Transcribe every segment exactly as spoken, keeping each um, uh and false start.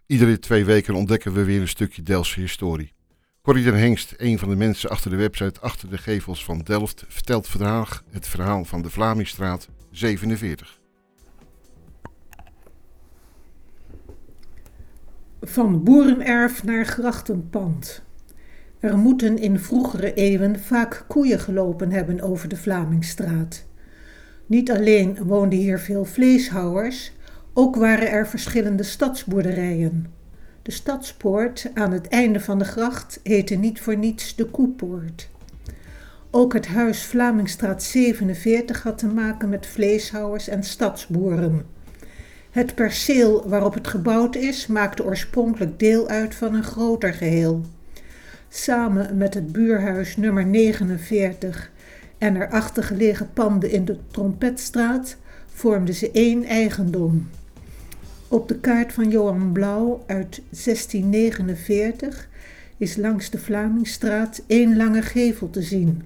Iedere twee weken ontdekken we weer een stukje Delftse historie. Corrie den Hengst, een van de mensen achter de website Achter de Gevels van Delft, vertelt vandaag het verhaal van de Vlamingstraat zevenenveertig. Van boerenerf naar grachtenpand. Er moeten in vroegere eeuwen vaak koeien gelopen hebben over de Vlamingstraat. Niet alleen woonden hier veel vleeshouwers, ook waren er verschillende stadsboerderijen. De stadspoort aan het einde van de gracht heette niet voor niets de Koepoort. Ook het huis Vlamingstraat zevenenveertig had te maken met vleeshouwers en stadsboeren. Het perceel waarop het gebouwd is maakte oorspronkelijk deel uit van een groter geheel. Samen met het buurhuis nummer negenenveertig en erachter gelegen panden in de Trompetstraat vormden ze één eigendom. Op de kaart van Johan Blauw uit zestien negenenveertig is langs de Vlamingstraat één lange gevel te zien.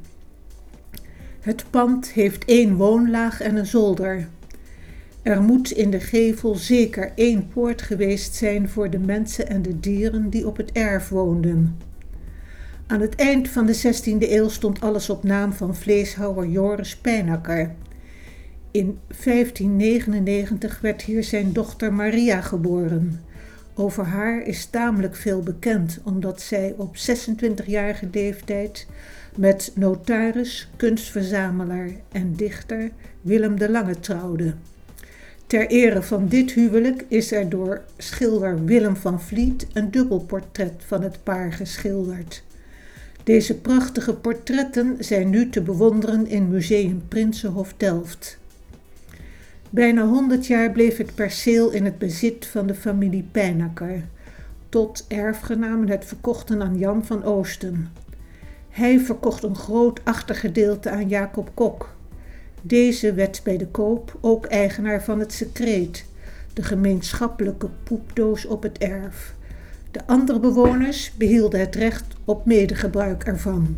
Het pand heeft één woonlaag en een zolder. Er moet in de gevel zeker één poort geweest zijn voor de mensen en de dieren die op het erf woonden. Aan het eind van de zestiende eeuw stond alles op naam van vleeshouwer Joris Pijnacker. In vijftien negenennegentig werd hier zijn dochter Maria geboren. Over haar is tamelijk veel bekend, omdat zij op zesentwintigjarige leeftijd met notaris, kunstverzamelaar en dichter Willem de Lange trouwde. Ter ere van dit huwelijk is er door schilder Willem van Vliet een dubbelportret van het paar geschilderd. Deze prachtige portretten zijn nu te bewonderen in Museum Prinsenhof Delft. Bijna honderd jaar bleef het perceel in het bezit van de familie Pijnacker, tot erfgenamen het verkochten aan Jan van Oosten. Hij verkocht een groot achtergedeelte aan Jacob Kok. Deze werd bij de koop ook eigenaar van het secreet, de gemeenschappelijke poepdoos op het erf. De andere bewoners behielden het recht op medegebruik ervan.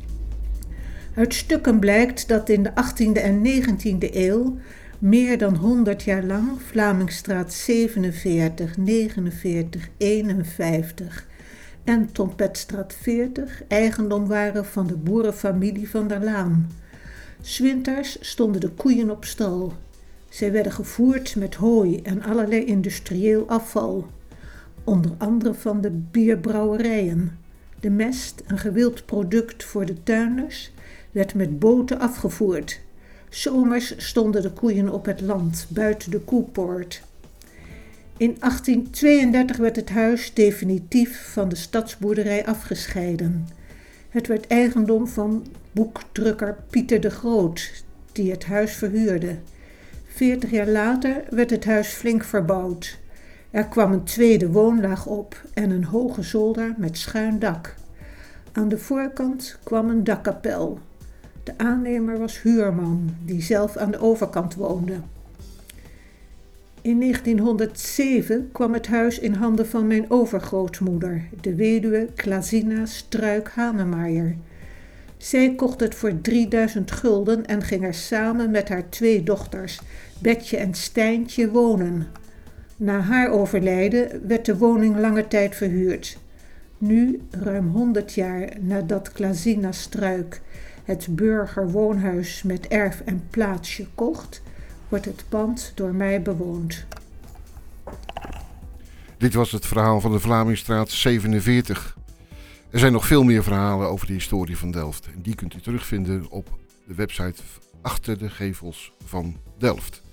Uit stukken blijkt dat in de achttiende en negentiende eeuw meer dan honderd jaar lang Vlamingstraat zevenenveertig, negenenveertig, eenenvijftig en Trompetstraat veertig eigendom waren van de boerenfamilie van der Laan. 'S Winters stonden de koeien op stal. Zij werden gevoerd met hooi en allerlei industrieel afval. Onder andere van de bierbrouwerijen. De mest, een gewild product voor de tuinders, werd met boten afgevoerd. 'S Zomers stonden de koeien op het land, buiten de Koepoort. In achttien tweeëndertig werd het huis definitief van de stadsboerderij afgescheiden. Het werd eigendom van boekdrukker Pieter de Groot, die het huis verhuurde. Veertig jaar later werd het huis flink verbouwd. Er kwam een tweede woonlaag op en een hoge zolder met schuin dak. Aan de voorkant kwam een dakkapel. De aannemer was huurman, die zelf aan de overkant woonde. In negentienhonderdzeven kwam het huis in handen van mijn overgrootmoeder, de weduwe Klazina Struik-Hanemaier. Zij kocht het voor drieduizend gulden en ging er samen met haar twee dochters, Betje en Stijntje, wonen. Na haar overlijden werd de woning lange tijd verhuurd. Nu, ruim honderd jaar nadat Klazina Struik het burgerwoonhuis met erf en plaatsje kocht, wordt het pand door mij bewoond. Dit was het verhaal van de Vlamingstraat zevenenveertig. Er zijn nog veel meer verhalen over de historie van Delft. En die kunt u terugvinden op de website Achter de Gevels van Delft.